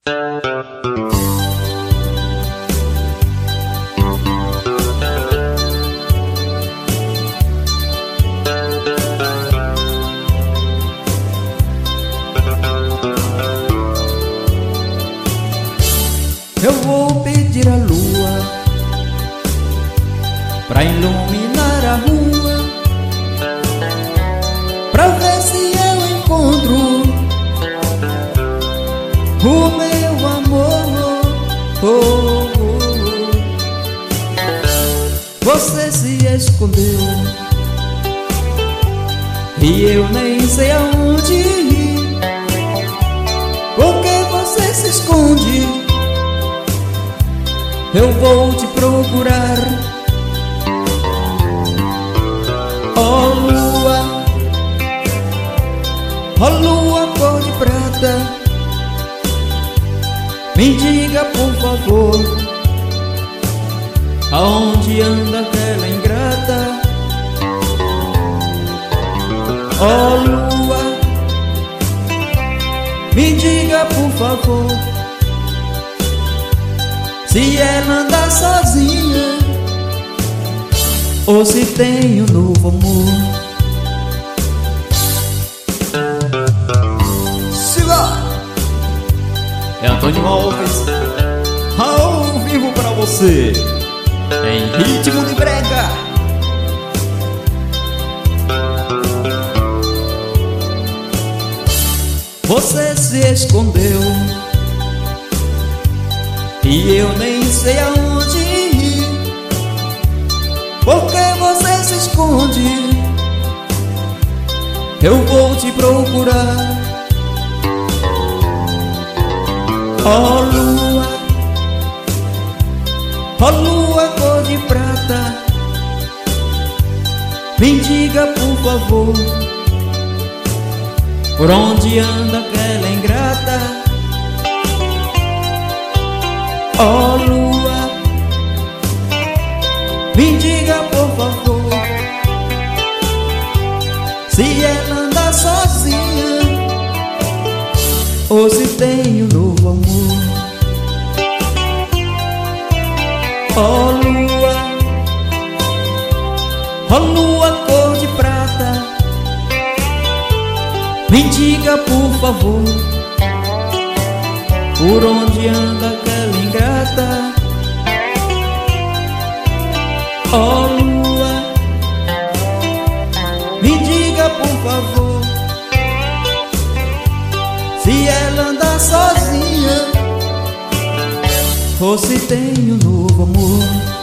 Eu vou pedir a lua pra iluminar a rua, pra ver se eu encontro o meu amor. Você se escondeu e eu nem sei aonde ir. Por que você se esconde? Eu vou te procurar. Oh lua cor de prata, me diga por favor, aonde anda aquela ingrata? Oh lua, me diga por favor, se ela anda sozinha ou se tem um novo amor. Siga! É Antônio Alves, ao vivo pra você, em ritmo de brega. Você se escondeu e eu nem sei aonde ir. Por que você se esconde? Eu vou te procurar. Oh lua cor de prata, me diga por favor, por onde anda aquela ingrata? Oh lua, me diga por favor, se ela anda sozinha ou se tem um novo amor. Oh lua cor de prata, me diga por favor, por onde anda aquela ingrata? Oh lua, me diga por favor, se ela anda sozinha ou se tem um novo amor.